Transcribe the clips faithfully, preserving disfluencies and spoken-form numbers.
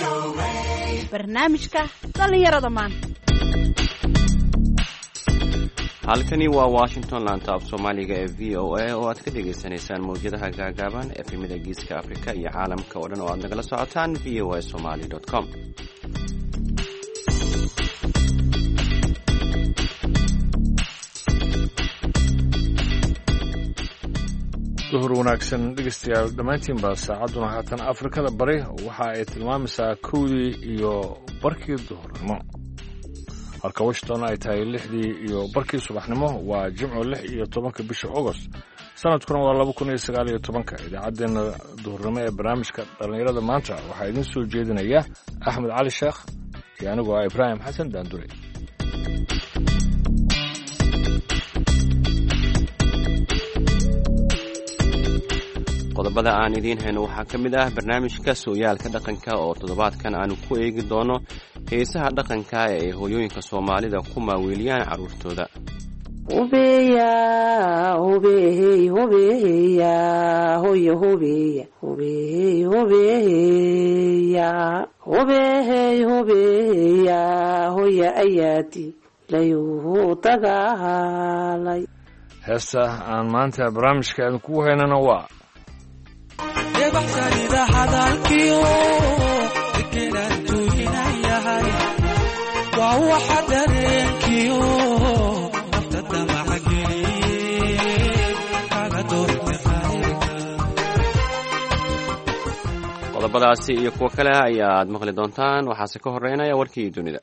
barnaamijka dhalinyarada maanta. halkani waa Washington laanta af Soomaaliga ee V O A oo aad ka dhageysanaysaan mowjadaha gaagaaban ee efemida Geeska Afrika iyo caalamka oo dhan oo aad nagala socotaan v o a somali dot com. duhur wanaagsan dhegeystayaal dhammaantiin baa saacaduna haatan Afrikada bari waxa ay tilmaamaysaa kowdii iyo barkii duhurnimo halka Washington ay tahay lixdii iyo barkii subaxnimo. waa Jimco lix iyo tobanka bisha August sanadkuna waa laba kun iyo sagaal iyo tobanka. idaacadeena duhurnimo ee barnaamijka dhalinyarada maanta waxaa idin soo jeedinaya Axmed Cali Sheekh iyo anigu ah Ibrahim Xasan Daandure. qodobada aan idiin hayno waxaa ka mid ah barnaamijka sooyaalka dhaqanka oo toddobaadkan aanu ku eegi doono heesaha dhaqanka ee ay hooyooyinka Soomaalida ku maaweeliyaan carruurtooda. hubeya hubeey hubeya hoyo hubeya hubeey hubeya hubeey hubeya hoya ayaati layuu tagaalay. heesta aan maanta barnaamijka ku haynana waa Debaxsanida hadalkiyo dekenan tuuhinayahay waa waxa dareenkiyo nafta damacageliye kaga doorte khayrka. qodobadaasi iyo kuwo kale ayaad maqli doontaan. waxaase ka horeynaya warkii dunida.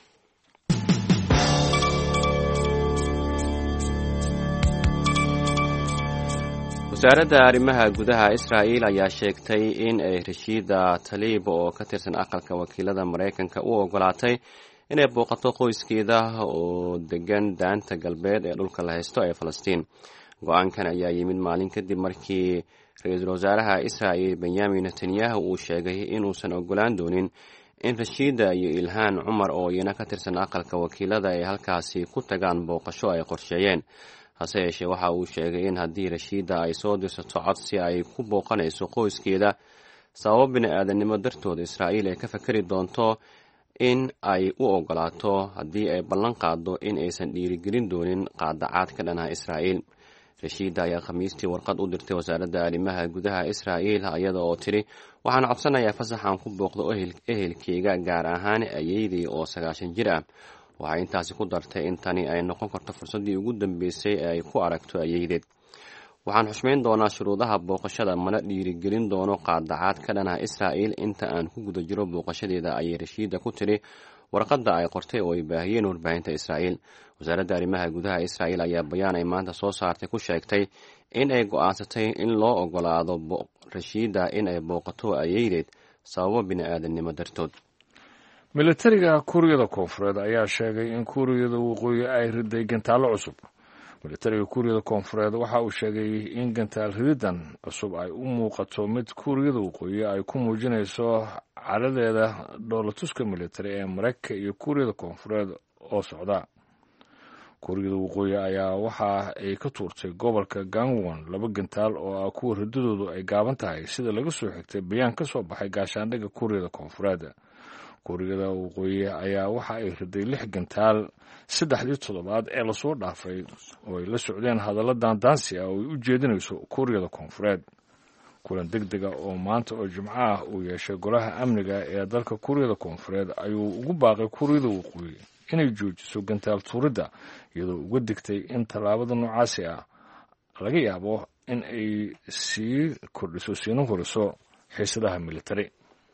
wasaaradda arrimaha gudaha Israa'iil ayaa sheegtay in ay Rashida Tlaib oo ka tirsan aqalka wakiilada Mareykanka u ogolaatay inay booqato qoyskeeda oo degan daanta galbeed ee dhulka la haysto ee Falastiin. go-aankan ayaa yimid maalin kadib markii ra-iisul wasaaraha Israa'iil Benjamin Netanyahu uu sheegay inuusan ogolaan doonin in Rashida iyo Ilhaan Cumar oo iyana ka tirsan aqalka wakiilada ay halkaasi ku tagaan booqasho ay qorsheeyeen. hase yeeshee waxa uu sheegay in haddii Rashida ay soo dirsato codsi ay ku booqanayso qoyskeeda sababo bini-aadannimo dartooda Israa'iil ay ka fakari doonto in ay u ogolaato haddii ay ballan qaado in aysan dhiirigelin doonin qaadacaad ka dhan ah Israa'iil. Rashida ayaa khamiistii warqad u dirtay wasaaradda arrimaha gudaha Israa'iil iyada oo tiri waxaan codsanayaa fasax aan ku booqdo ehelkeyga gaar ahaan ayeydii oo sagaashan jir ah. waxay intaasi ku dartay in tani ay noqon karto fursaddii ugu dambeysay ee ay ku aragto ayeydeed. waxaan xushmayn doonaa shuruudaha booqashada mana dhiirigelin doono qaadacaad ka dhan ah Israa'iil inta aan ku guda jiro booqashadeeda ayay Rashida ku tiri warqadda ay qortay oo ay baahiyeen warbaahinta Israa'iil. wasaaradda arrimaha gudaha Israa'iil ayaa bayaan ay maanta soo saartay ku sheegtay in ay go'aansatay in loo ogolaado Rashida in ay booqato ayeydeed sababo bini-aadannimo dartood. militariga Kuuriyada Koonfureed ayaa sheegay in Kuuriyada Waqooyi ay riday gantaalo cusub. militariga Kuuriyada Koonfureed waxa uu sheegay in gantaal rididan cusub ay u muuqato mid Kuuriyada Waqooyi ay ku muujinayso caladeeda dhoolatuska militari ee Mareykanka iyo Kuuriyada Koonfureed oo socda. Kuuriyada Waqooyi ayaa waxa ay ka tuurtay gobolka Gangwon laba gantaal oo ah kuwa ridadoodu ay gaaban tahay sida laga soo xigtay bayaan ka soo baxay gaashaandhigga Kuuriyada Koonfureed. Kuuriyada Waqooyi ayaa waxa ay riday lix gantaal saddexdii toddobaad ee lasoo dhaafay oo ay la socdeen hadallo daandaansi ah oo ay u jeedinayso Kuuriyada Koonfureed. kulan degdega oo maanta oo Jimco ah uu yeeshay golaha amniga ee dalka Kuuriyada Koonfureed ayuu ugu baaqay Kuuriyada Waqooyi inay joojiso gantaal tuuridda iyadoo uga digtay in tallaabada noocaasi ah laga yaabo in ay sii kordhiso siina horiso xiisadaha militari.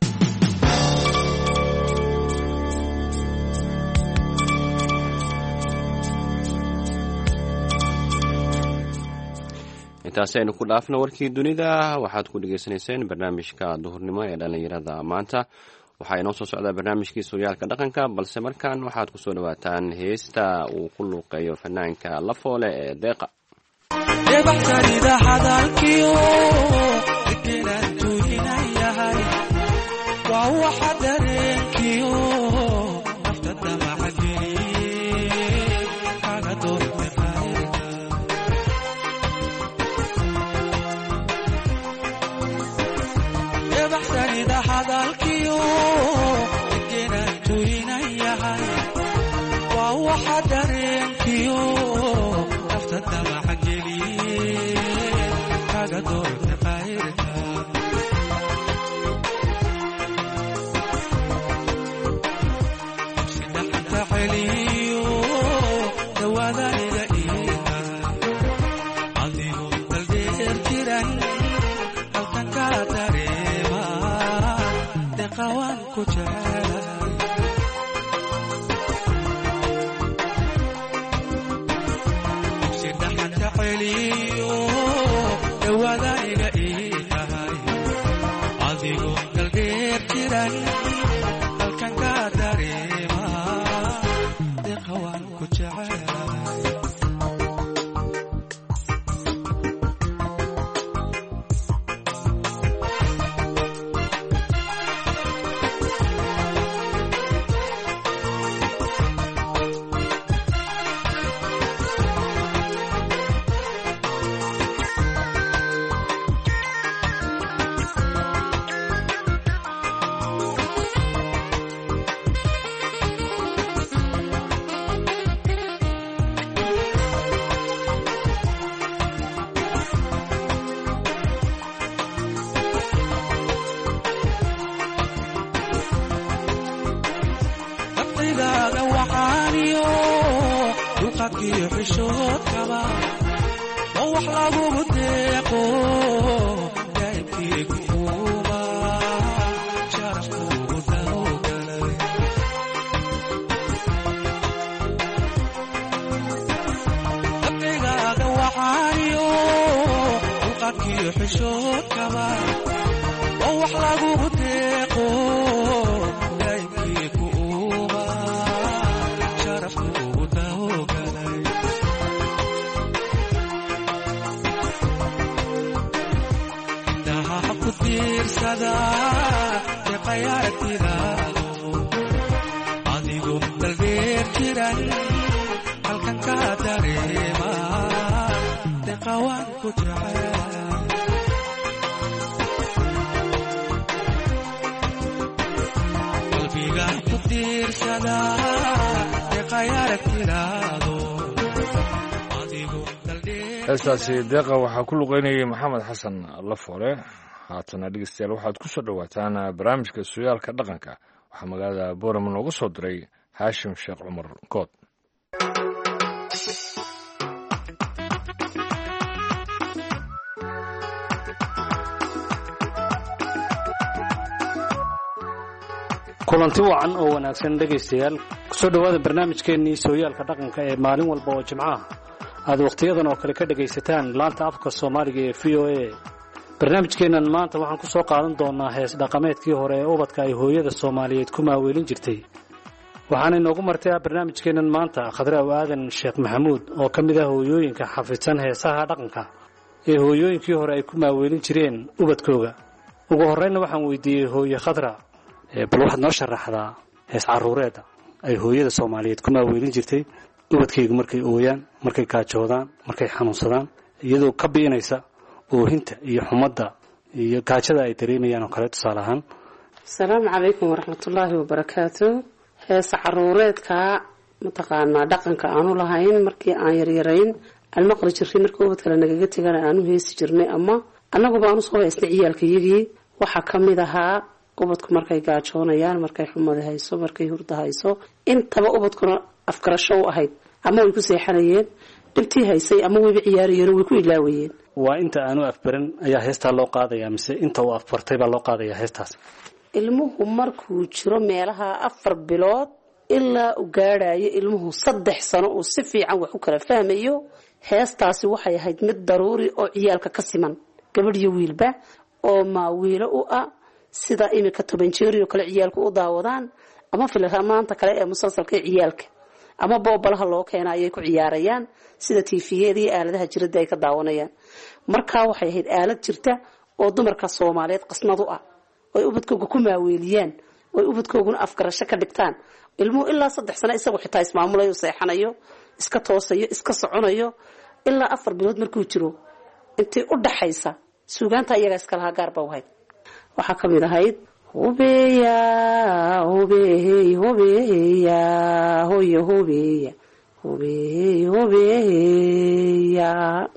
intaasi aynu ku dhaafno warkii dunida. waxaad ku dhegaysanayseen barnaamijka duhurnimo ee dhalinyarada maanta. waxaa inoo soo socdaa barnaamijkii sooyaalka dhaqanka balse markaan waxaad ku soo dhawaataan heesta uu ku luuqeeyo fanaanka Lafoole ee Deeqa. Debaxsanida hadalkiyo dekenan tuuhinayahay waa waxa dareenkiyo nafta damacageliye kaga doorte khayrka. debaxsanida hadalkiyo deqawaan ku jecelahay dugsi dhaxan ka celiyo dhawaada iga ii tahay adigoo galbeer jiran halkan ka dareema deqawaan ku jecelahay heestaasi deeqa waxaa ku luqeynayay maxamed xasan lafoole. haatana dhegeystayaal waxaad ku soo dhowaataan barnaamijka sooyaalka dhaqanka. waxaa magaalada boorama nooga soo diray haashim sheekh cumar good. kulanti wacan oo wanaagsan dhegaystayaal kusoo dhowaada barnaamijkeennii sooyaalka dhaqanka ee maalin walba oo jimcaha aad wakhtiyadan oo kale ka dhegaysataan laanta afka soomaaliga ee v o a. barnaamijkeennan maanta waxaan ku soo qaadan doonaa hees dhaqameedkii hore ee ubadka ay hooyada soomaaliyeed ku maaweelin jirtay. waxaana inoogu martay barnaamijkeennan maanta khadre aw aadan sheekh maxamuud oo ka mid ah hooyooyinka xafidsan heesaha dhaqanka ee hooyooyinkii hore ay ku maaweelin jireen ubadkooga. ugu horreynna waxaan weydiiyey hooye khadra, bal waxaad noo sharaxdaa hees caruureedda ay hooyada soomaaliyeed ku maaweelin jirtay ubadkaygu markay ooyaan, markay gaajoodaan, markay xanuunsadaan, iyadoo ka biinaysa oohinta iyo xumadda iyo gaajada ay dareemayaan oo kale tusaale ahaan. asalaamu calaykum waraxmatullaahi wabarakaatu. heesa caruureedkaa mataqaanaa dhaqanka aanu lahayn markii aan yaryarayn aan maqli jirnay markii ubadkale nagaga tegana aanu heesi jirnay ama annaguba aanu soo haysnay ciyaalkayagii. waxaa ka mid ahaa ubadku markay gaajoonayaan, markay xumada hayso, markay hurda hayso, intaba ubadkuna afgarasho u ahayd ama way ku seexanayeen, dhibtii haysay ama wayba ciyaarayeen way ku ilaawayeen. waa inta aanu afbarin ayaa heestaa loo qaadayaa mise inta uu afbartay baa loo qaadayaa heestaas? ilmuhu markuu jiro meelaha afar bilood ilaa u gaadhayo ilmuhu saddex sano uu si fiican wax u kala fahmayo, heestaasi waxay ahayd mid daruuri oo ciyaalka ka siman, gabadh iyo wiilba, oo maawiilo u ah sida iminka toban jeeri oo kale ciyaalku u daawadaan ama filmaanta kale ee musalsalka ciyaalka ama boobalaha loo keena ayay ku ciyaarayaan sida tiifiyada iyo aaladaha jirada ay ka daawanayaan. markaa waxay ahayd aalad jirta oo dumarka Soomaaliyeed qasnad u ah oo ubadkooda ku maaweeliyaan oo ubadkooduna afgarasho ka dhigtaan. ilmuhu ilaa saddex sano isagu xitaa ismaamulayo, seexanayo, iska toosayo, iska soconayo ilaa afar bilood markuu jiro. intii u dhaxaysa suugaanta iyaga iska laha gaar baa wahayd. waxaa ka mid ahayd hubeya hubey hubeya hoya hubeya hubey hubeya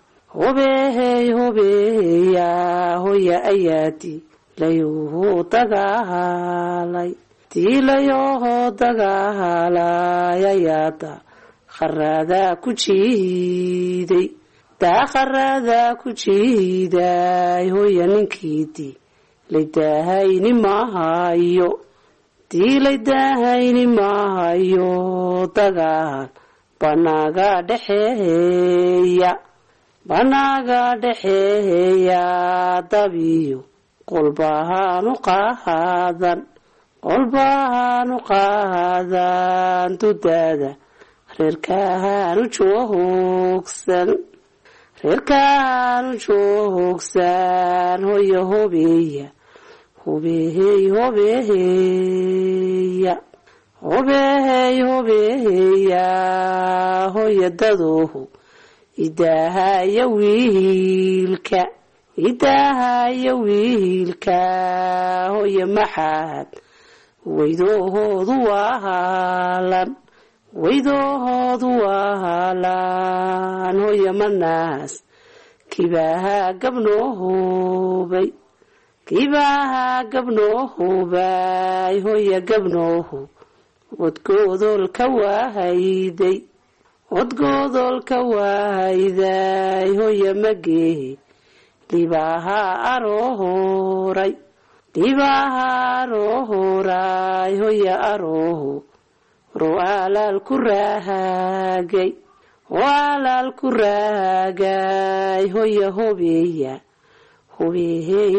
hubey hubeya hoya ayaadi layuhu dagaalay diilayuhu dagaalay ayaada kharada ku jiiday daa kharada ku jiiday hoya ninkiidii laydahayni maahayo dii laydahayni maahayo dagaal banaga dhexeeya banaga dhexeeya dabiyo qolbahaanu qaadan qolbahaanu qaadan dudaada reerkahaanu joogsan reerkahaanu joogsan hoya hobeeya hobeehey hobeeheya hobeehey hobeeheya hoya dadoohu idaahaya wiilka idaahaya wiilka hoya maxaad weydoohoodu waa haalan weydoohoodu waa haalan hoya manaas kibaaha gabnoohoobay kibaaha gabnoohoobay hoya gabnooho wadgoodolka waahayday wadgoodolka waahayday hoya mageehe libaaha aroohoray libaaha aroohoray hoya arooho ro'aalaal ku raahagay ro'aalaal ku raahagay hoya hobeeya hobeehey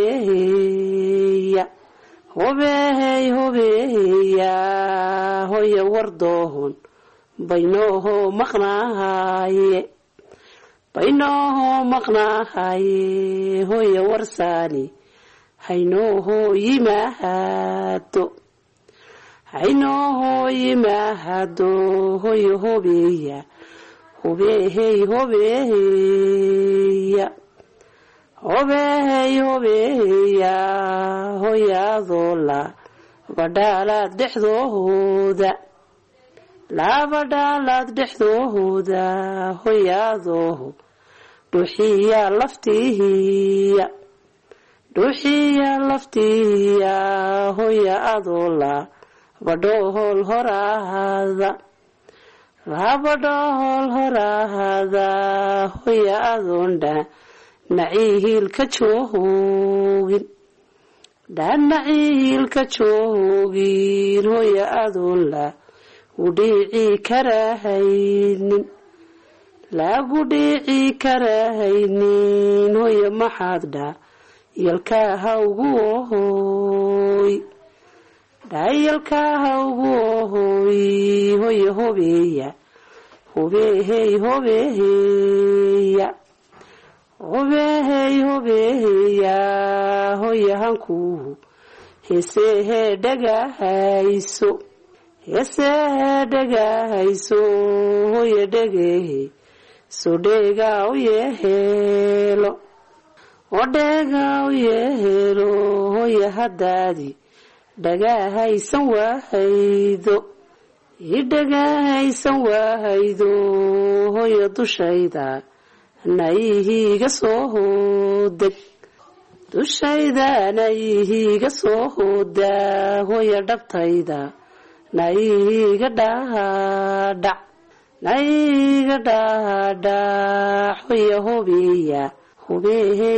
hobeeheya hobeehey hobeeheya hoya wardoohon baynooho maqnaahaye baynooho maqnaahaye hoya warsaani haynooho yimaahado haynooho yimaahado hoya hobeeya hobeehey hobeeheya hobeehey hobeeheya hoya adoola badhaalaad dhexdoohooda labadhaalaad dhexdoohooda hoya adooho dhuuxiya laftihiya dhuuxiya laftihiya hoya adoola badhoohol horaahada labadhohol horaahada hoya adoondha nacihiilka joogin dhaanacihiilka joogin hoya adoonla udhiicii karahaynin lagu dhiicii karahaynin hoya maxaad dha yalkaaha ugu ohooy dhayalkaaha ugu ohooy hoya hobeeya hobeehey hobeeheya hobeehey hobeeheya hoya hankuuhu heesehee dhagahayso heesehee dhagahayso hoya dhageehe so dheegaa u yeheelo oo dheegaa u yeheelo hoya haddaadi dhagahaysan waahaydo ii dhagahaysan waahaydo hoya dushayda nayihiiga soo hoodeg dushayda nayihiiga soo hooda hoya dhabtayda nayihiiga dhaadhac nayihiiga dhaadhac hoya hobeeya hobeehey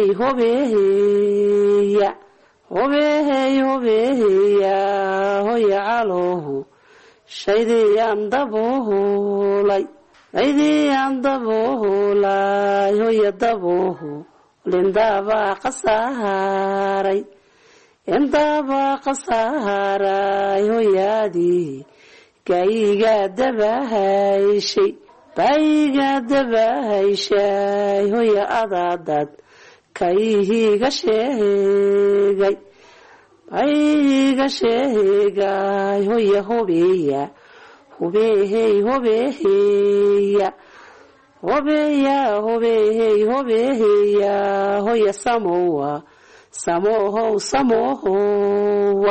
hobeeheya hobeehey hobeeheya hoya caloohu shaydiyaan dabooholay shaydiyaan dabooholay hoya dabooho lindaabaa qasaaray indaabaa qasaaray hoyaadii gaayigaa dabahayshay baayigaa dabahayshay hoya adaadad kayihiiga sheegay baayihiiga sheegay hoya hobeeya hobeehey hobeeheya hobeeya hobeehey hobeeheya hoya samowa samoohow samoohowa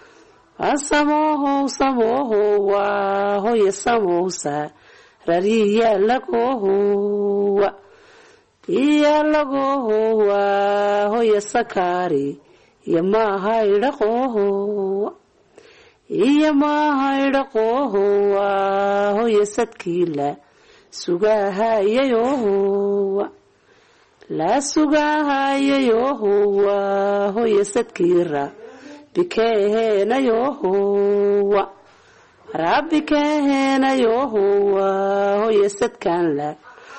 samohow samoohowa hoya samowsa rariya lagohowa iya lagohowa hoya sakaari iyo maahaydhaqohowa iyo maahaydhaqohowa hoya sadkiila sugaahayayohowa laa sugahayayohowa hoya sadkiira bikeheenayohowa rabbikeheenayohowa hoya sadkaan la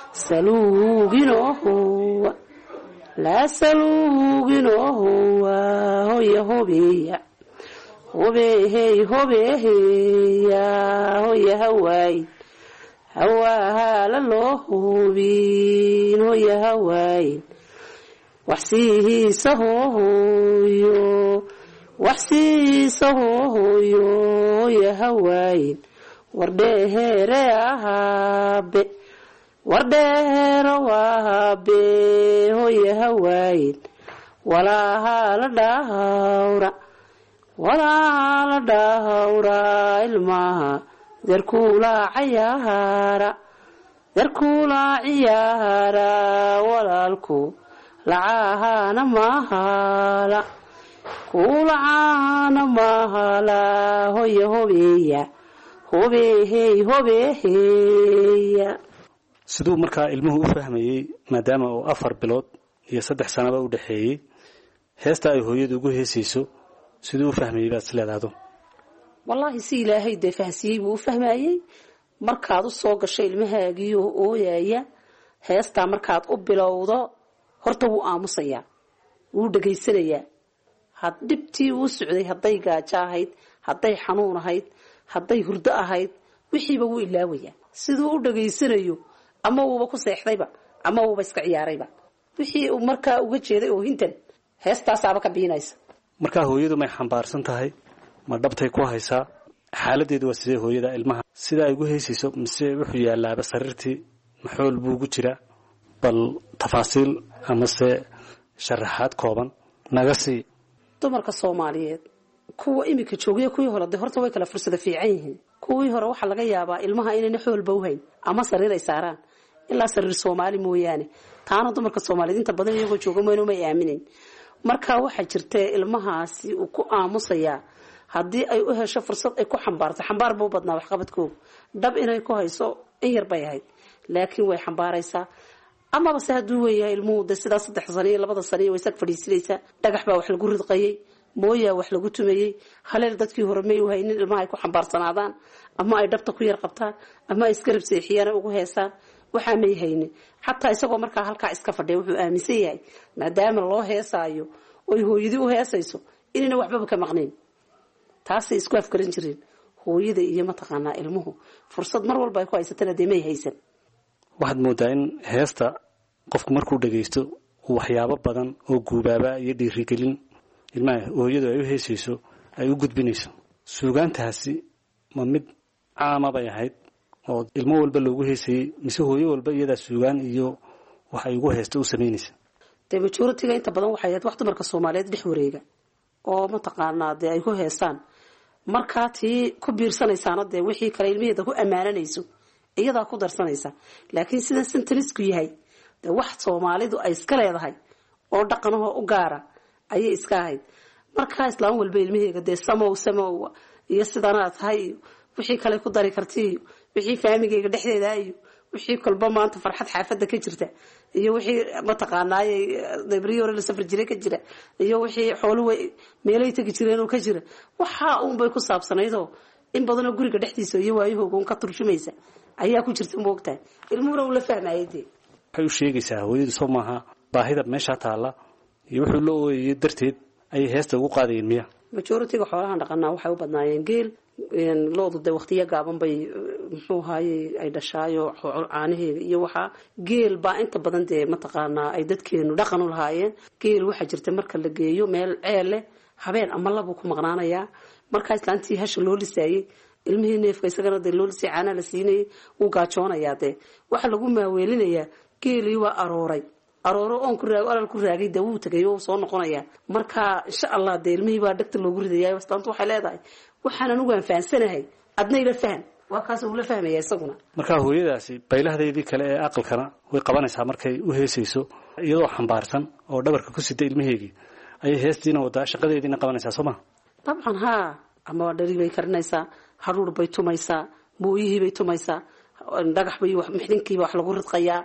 saluuginohowa laa saluuginohowa hoya hobeeya hobeehey hobeeheya hoya hawaayin hawaahala loo hubin hoya hawaayin waxsiihiisa hoohoyo waxsiihiisa hoohoyo hoya hawaayin wardheeheere ahaabe wardheeheero ahaabe hoya hawaayin walaahala dhahawra walaahala dhahawra ilmaha darkuulaa cayaara darkuulaa ciyaara walaalku lacaahana mahala kuulacaana mahala hoya hobeeya hobeehey hobeeheya. siduu markaa ilmuhu u fahmayey maadaama uu afar bilood iyo saddex sanaba u dhexeeyey heesta ay hooyadu ugu heesayso siduu u fahmayey baad isleedaado? wallaahi si ilaahay dee fahansiiyey buu u fahmayey. markaad u soo gasho ilmahaagiioo ooyaya heestaa markaad u bilowdo horta wuu aamusayaa, wuu dhegaysanayaa. had dhibtii uu socday hadday gaajo ahayd, hadday xanuun ahayd, hadday hurdo ahayd, wixiiba wuu ilaawayaa. siduu u dhegaysanayo ama wuuba ku seexdayba ama wuuba iska ciyaarayba. wixii uu markaa uga jeeday oo hintan heestaasaaba ka biinaysa. markaa hooyadu may xambaarsan tahay? ma dhabtay ku haysaa? xaaladeedu waa sidee hooyada ilmaha sida ay ugu heysayso? mise wuxuu yaalaaba sariirtii maxool buu ugu jiraa? bal tafaasiil amase sharaxaad kooban naga sii. dumarka Soomaaliyeed kuwa imika joogaya kuwii hore de horta way kala fursada fiican yihiin. kuwii hore waxa laga yaabaa ilmaha inayna xoolba u hayn ama sariir ay saaraan ilaa sariir Soomaali mooyaane. taana dumarka Soomaaliyeed inta badan iyagoo jooga ma inuu aaminin. marka waxa jirtay ilmahaasi uu ku aamusayaa haddii ay u hesho fursad ay ku xambaarto. xambaar buu badnaa wax qabadkooda dhab inay ku hayso in yar bay ahayd laakiin way xambaaraysaa. ama base hadduu weeyahay ilmuhu de sidaa saddex sano iyo labada sano way sag fadhiisinaysaa. dhagax baa wax lagu ridqayay, mooyaa wax lagu tumayey. haleel dadkii hore may u haynin ilmaha ay ku xambaarsanaadaan ama ay dhabta ku yar qabtaan ama ay iskarab seexiyaan ugu heesaan. waxaa may haynin. xataa isagoo markaa halkaa iska fadhiya wuxuu aaminsan yahay maadaama loo heesaayo oy hooyadii u heesayso inayna waxbaba ka maqnayn. taasay isku afgaran jireen hooyada iyo mataqaanaa ilmuhu. fursad mar walba ay ku haysatana dee may haysan. waxaad moodaa in heesta qofku markuu dhagaysto waxyaabo badan oo guubaaba iyo dhiirigelin ilmaha hooyadu ay u heesayso ay u gudbinayso. suugaantaasi ma mid caama bay ahayd oo ilmo walba loogu heesayey mise hooyo walba iyadaa suugaan iyo wax ay ugu heesto u samaynaysa? dee majoritiga inta badan waxay ahayd wax dumarka Soomaaliyeed dhex wareega oo mataqaanaa dee ay ku heestaan. markaa tii ku biirsanaysaana dee wixii kale ilmaheeda ku ammaananayso iyadaa ku darsanaysa. laakiin sida sentenisku yahay dee wax Soomaalidu ay iska leedahay oo dhaqanahoo u gaara ayay iska ahayd. markaa islaam walba ilmaheega dee samow samow iyo sidanaad tahay iyo wixii kale ku dari karti iyo wixii faamigeyga dhexdeeda iyo wixii kolba maanta farxad xaafada ka jirta iyo wixii mataqaanaa debriyoor la safar jiray ka jira iyo wixii xooluhu meelay tagi jireen oo ka jira waxa uun bay ku saabsanaydoo in badan oo guriga dhexdiisa iyo waayahooga uun ka turjumaysa ayaa ku jirta moogtaa. ilmuhuna uu la fahmayay dee waxay u sheegaysaa hooyadu soo maaha baahida meesha taala iyo wuxuu la ooyay darteed ay heesta ugu qaadayeen miya? majoritiga xoolahan dhaqanaa waxay u badnaayeen geel. loodu dee waqtiyo gaaban bay muxuu ahaayey ay dhashaayo caanaheeda iyo waxaa. geel baa inta badan dee mataqaanaa ay dadkeenu dhaqan u lahaayeen. geel waxaa jirta marka la geeyo meel ceel leh habeen ama labuu ku maqnaanayaa. markaa islaantii hasha loo lisaayey ilmihii neefka isagana dee loo lisay caanaha la siinayay wuu gaajoonayaa. dee waxaa lagu maaweelinayaa geelii waa arooray arooro oon ku raag alal ku raagay dee wuu tagay oo soo noqonayaa. marka insha allah dee ilmihii baa dhagta loogu ridayaa. islaantu waxay leedahay waxaan anigu aan fahansanahay adna ila faham. waa kaas uu la fahmaya isaguna. markaa hooyadaasi baylahdeedii kale ee aqalkana way qabanaysaa markay u heesayso iyadoo xambaarsan oo dhabarka ku sida ilmaheegii ayay heestiina wadaa shaqadeediina qabanaysaa soo ma? dabcan haa. ama dhari bay karinaysaa, haruur bay tumaysaa, mooyihii bay tumaysaa, dhagax bay mixdinkiiba wax lagu ridqayaa.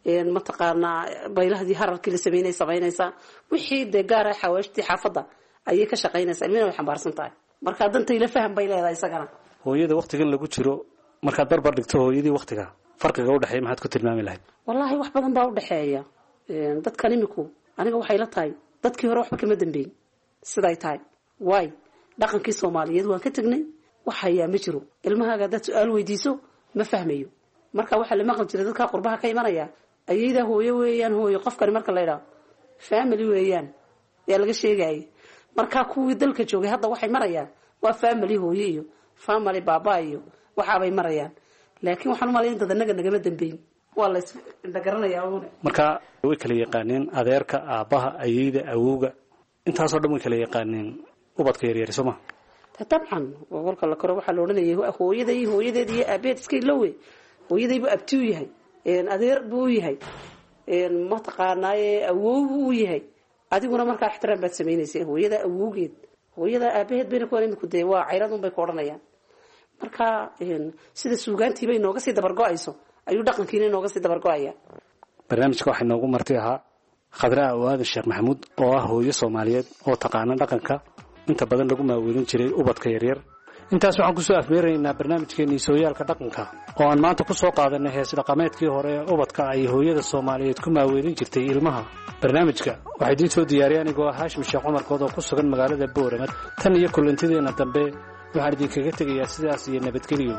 mataqaanaa baylahdii hararkii la sameynay samaynaysaa wixii dee gaara xawaashtii xaafadda ayay ka shaqaynaysaa ilmina way xambaarsan tahay marka danta ila faham bay leedahay isagana hooyada waqtigan lagu jiro markaad barbar dhigto hooyadii waqtiga farqiga u dhexeeya maxaad ku tilmaami lahayd wallaahi wax badan baa u dhexeeya dadkan imiku aniga waxay la tahay dadkii hore waxba kama dambeyn siday tahay waay dhaqankii soomaaliyeed waan ka tegnay wax hayaa ma jiro ilmahaaga haddaad su-aal weydiiso ma fahmayo marka waxaa la maqli jiray dadkaa qurbaha ka imanaya ayaydaa hooyo weeyaan hooyo qofkani marka la idhaho family weeyaan yaa laga sheegayay markaa kuwii dalka joogay hadda waxay marayaan waa family hooyo iyo family baaba iyo waxaabay marayaan laakiin waxaan u malayn dad anaga nagama dambeyn waa la isdagaranaya marka way kala yaqaaneen adeerka aabaha ayayda awowga intaasoo dhan way kala yaqaaneen ubadka yaryar soo ma طبعا walka la koro waxa la oranayay hooyaday hooyadeed iyo aabeed iska iloowe hooyaday buu abtuu yahay een adeer buu yahay een ma taqaanay awow buu yahay adiguna marka ixtiraam baad sameynaysaa hooyada awowgeed hooyada aabeed bayna ku oranayaan ku deey waa cayradun bay ku oranayaan marka een sida suugaantii bay nooga sii dabar go'ayso ayuu dhaqankiina nooga sii dabar go'aya barnaamijka waxa noogu martay ahaa Khadra Awaad Sheekh Maxamuud oo ah hooyo Soomaaliyeed oo taqaana dhaqanka inta badan lagu maaweelin jiray ubadka yaryar intaas waxaan ku soo afmeeraynaa barnaamijkeennii sooyaalka dhaqanka oo aan maanta ku soo qaadanay hees dhaqameedkii hore ee ubadka ay hooyada Soomaaliyeed ku maaweelin jirtay ilmaha barnaamijka waxay idin soo diyaariyeen anigoo ah Haashim Sheekh Cumar kood oo ku sugan magaalada Boorama tan iyo kulantideena dambe waxaan idin kaga tegayaa sidaas iyo nabadgelyo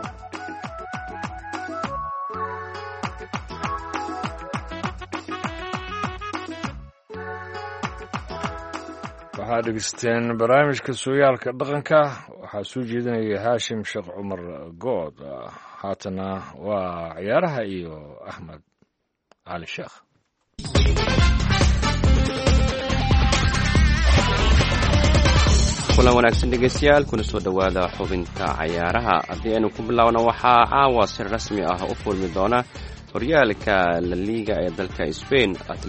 waxaad dhegeysteen barnaamijka sooyaalka dhaqanka waxaa soo jeedinaya haashim sheekh cumar good haatana waa ciyaaraha iyo axmed cali sheekh kulan wanaagsan dhegeystayaal kuna soo dhowaada xubinta cayaaraha haddii aynu ku bilaabno waxaa caawa si rasmi ah u furmi doona horyaalka la liga ee dalka Spain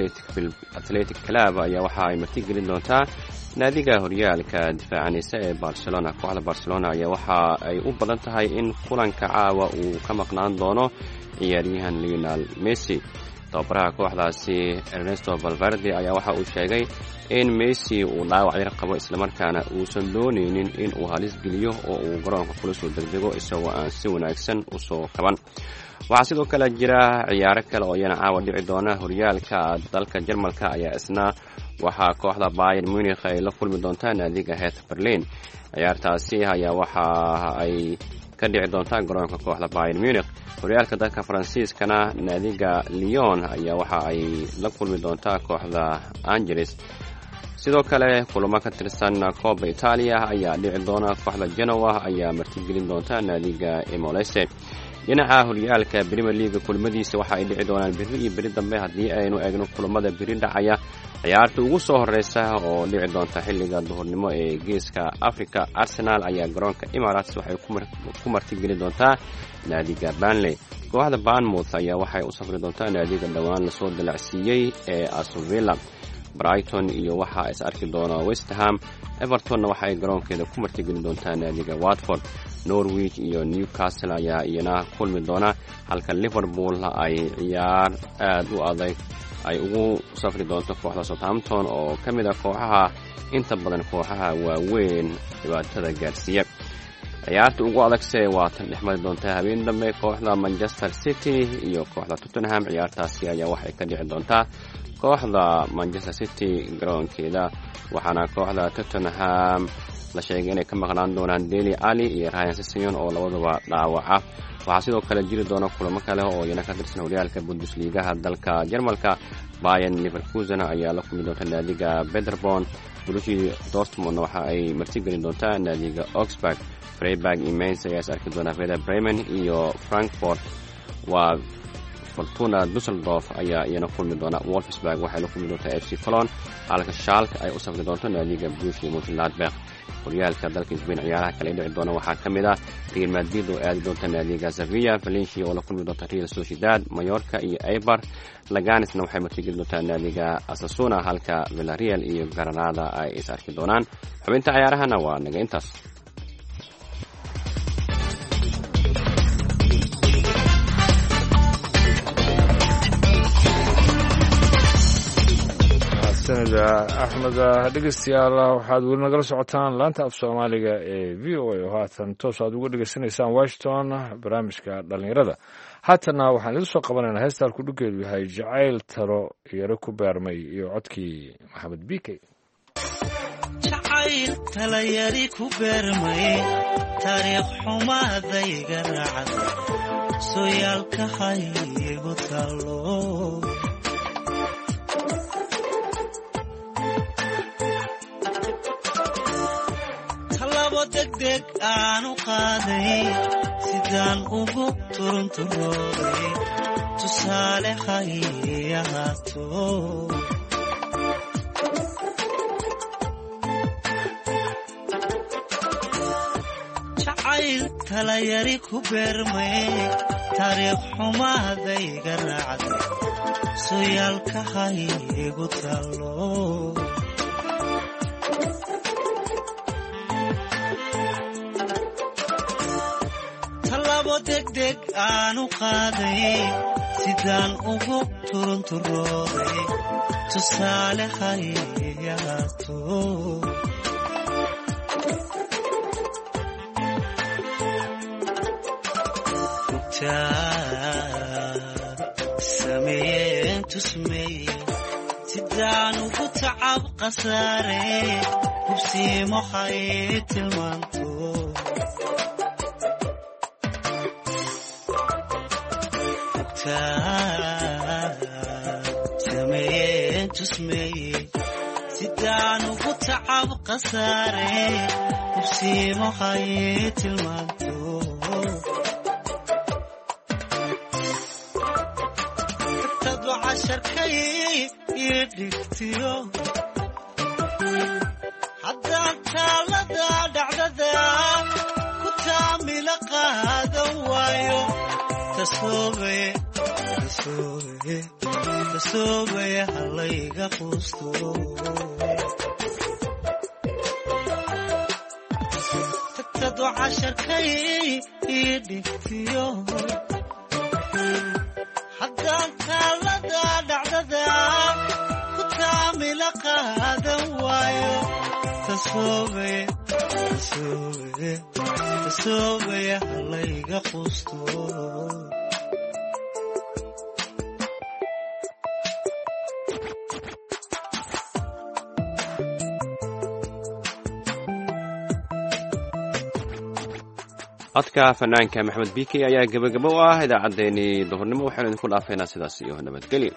Athletic Club ayaa waxa ay martigelin doontaa naadiga horyaalka difaacanaysa ee Barcelona kooxda Barcelona ayaa waxa ay u badan tahay in kulanka caawa uu ka maqnaan doono ciyaaryahan Lionel Messi tababaraha kooxdaasi Ernesto Valverde ayaa waxa uu sheegay in Messi uu dhaawac yar qabo isla markaana uusan dooneynin in uu halis geliyo oo uu garoonka kula soo degdego isagoo aan si wanaagsan u soo kaban waxaa sidoo kale jira ciyaaro kale oo iyana caawa dhici doona horyaalka dalka Jarmalka ayaa isna waxaa kooxda Bayern Munich ay la kulmi doontaa naadiga Hertha Berlin ciyaartaasi ayaa waxa ay ka dhici doontaa garoonka kooxda Bayern Munich horyaalka dalka Faransiiskana naadiga Lyon ayaa waxa ay la kulmi doontaa kooxda Angers sidoo kale kulamo ka tirsan Coppa Italia ayaa dhici doona kooxda Genoa ayaa martigelin doonta naadiga Emolese dhinaca horyaalka Premier League kulmadiisa waxa ay dhici doonaan biri iyo biri dambe haddii aynu eegno kulamada biri dhacaya ciyaarta ugu soo horeysa oo dhici doonta xilliga duhurnimo ee geeska Africa Arsenal ayaa garoonka Emirates waxay ku martigelin doontaa naadiga Burnley kooxda Bournemouth ayaa waxay u safri doontaa naadiga dhawaan la soo dalacsiiyay ee Aston Villa Brighton iyo waxa is arki doona West Ham Everton waxa ay garoonkeeda ku martigelin doontaa naadiga Watford Norwich iyo Newcastle ayaa iyana kulmi doona halka Liverpool ay ciyaar aad u adag ay ugu safri doonto kooxda Southampton oo kamid ah kooxaha inta badan kooxaha waaweyn dhibaatada gaarsiiya ciyaarta ugu adagse waa tan dhexmari doonta habeen dambe kooxda Manchester City iyo kooxda Tottenham ciyaartaasi ayaa waxay ka dhici doontaa kooxda Manchester City garoonkeeda waxaana kooxda Tottenham la sheegay inay ka maqnaan doonaan Dele Alli iyo Ryan Sessegnon oo labadaba dhaawaca waxaa sidoo kale jiri doona kulamo kale oo iyana ka tirsan horyaalka Bundesliga dalka Jarmalka Bayern Leverkusen ayaa la kulmi doonta naadiga Paderborn Borussia Dortmund waxa ay martigelin doontaa naadiga Augsburg Freiburg iyo Mainz ayaa is arki doona Werder Bremen iyo Frankfurt waa Fortuna Düsseldorf ayaa iyana kulmi doona Wolfsburg waxay la kulmi doontaa F C Cologne halka Schalke ay u safri doonto naadiga Borussia Mönchengladbach horyaalka dalka Spain ciyaaraha kale ee dhici doona waxaa ka mid ah Real Madrid oo aadi doonta naadiga Sevilla Valencia oo la kulmi doonta Real Sociedad Mallorca iyo Eibar Leganesna waxay martigelin doontaa naadiga Osasuna halka Villarreal iyo Granada ay is arki doonaan xubinta ciyaarahana waa naga intaas mahadsanida axmed. dhegeystayaal waxaad weli nagala socotaan laanta af soomaaliga ee v o a oo haatan toos aad uga dhegeysanaysaan washington barnaamijka dhallinyarada. haatanna waxaan idin soo qabanaynaa heestaan kudhugeedu yahay jacayl talo yaro ku beermay iyo codkii maxamed biikey. jacayl tala yari ku beermay taariikh xumaadayga raacday sooyaalka haygu talo degdeg aanu qaaday sidaan ugu turunturooday tusaale hayahaato jacayl tala yari ku beermay taariikh xumaadayga raacday sooyaalka haygu talo degdeg aanu qaaday sidaan ugu turunturooday tusaale hayahaato sameeyeen tusmeeye sidaan ugu tacab qasaare hubsiimo hay tilmaanto sameeyeen tusmeeye sidaan ugu tacab qasaare hubsiimo hay tilmaanto tagtadu casharkay ii dhigtiyo haddaan taalada dhacdada ku taamila qaadan waayo tasoobeye tasoobeye halayga quusto tagtadu casharkay ii dhigtiyo haddaan taalada dhacdada ku taamila qaadan waayo tasoobeye tasoobeye tasoobeye halayga quusto codka fanaanka maxamed biikey ayaa gebagabo u ah idaacaddeenii duhurnimo. waxaynu idinku dhaafaynaa sidaas iyo nabadgelyo.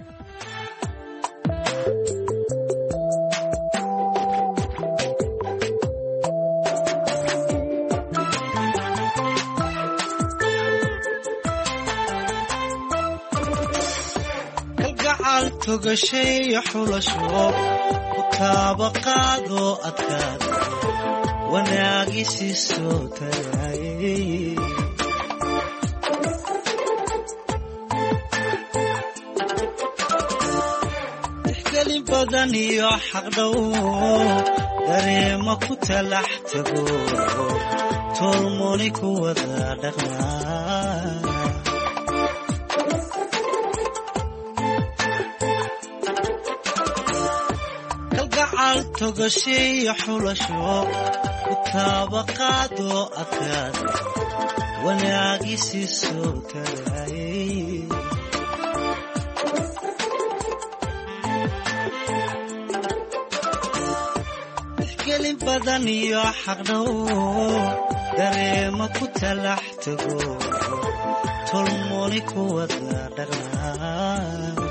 kalgacal togashay iyo xulasho ku taabaqaadoo adkaada wanaagisi soo tagaayay tixgelin badan iyo xaqdhow dareema ku talax tago tolmoni ku wada dhaqnaa kalgacal togashay iyo xulasho taabaqaadoo adkaada wanaagisi soo tagaayay tixgelin badan iyo xaqdhow dareema ku talax tago tolmoni ku wada dhaqnaa